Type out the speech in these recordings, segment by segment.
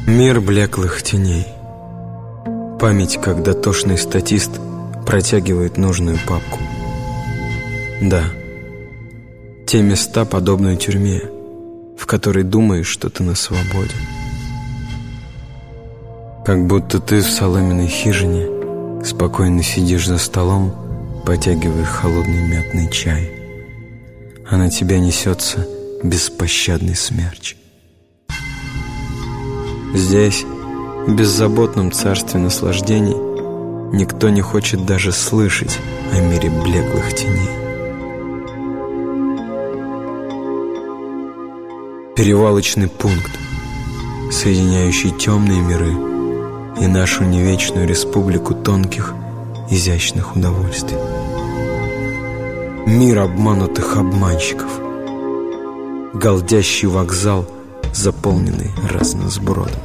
Мир блеклых теней. Память, как дотошный статист протягивает нужную папку. Да, те места подобны тюрьме, в которой думаешь, что ты на свободе. Как будто ты в соломенной хижине спокойно сидишь за столом, потягивая холодный мятный чай, а на тебя несется беспощадный смерч. Здесь, в беззаботном царстве наслаждений, никто не хочет даже слышать о мире блеклых теней. Перевалочный пункт, соединяющий темные миры и нашу невечную республику тонких, изящных удовольствий. Мир обманутых обманщиков. Галдящий вокзал, заполненный разносбродом.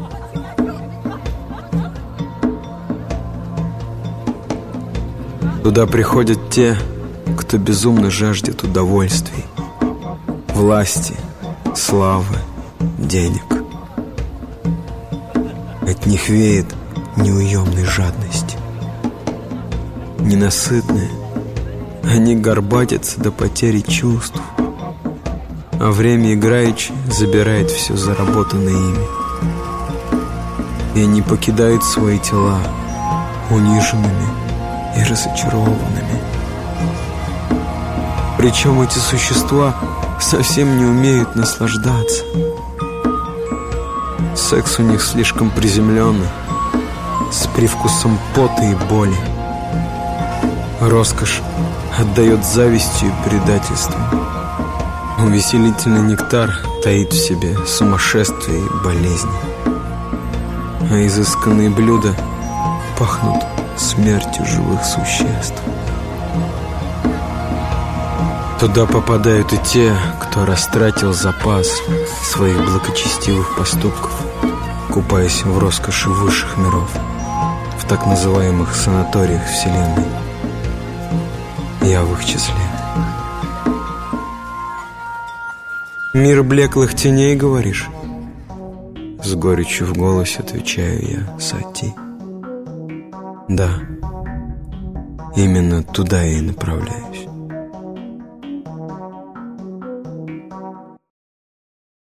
Туда приходят те, кто безумно жаждет удовольствий, власти, славы, денег. От них веет неуемной жадностью. Ненасытные, они горбатятся до потери чувств, а время играючи забирает все заработанное ими. И они покидают свои тела униженными и разочарованными. Причем эти существа совсем не умеют наслаждаться. Секс у них слишком приземленный, с привкусом пота и боли. Роскошь отдает завистью и предательством. Увеселительный нектар таит в себе сумасшествие и болезни, а изысканные блюда пахнут смертью живых существ. Туда попадают и те, кто растратил запас своих благочестивых поступков, купаясь в роскоши высших миров, в так называемых санаториях Вселенной. Я в их числе. «Мир блеклых теней, говоришь?» С горечью в голосе отвечаю я Сати. Да, именно туда я и направляюсь.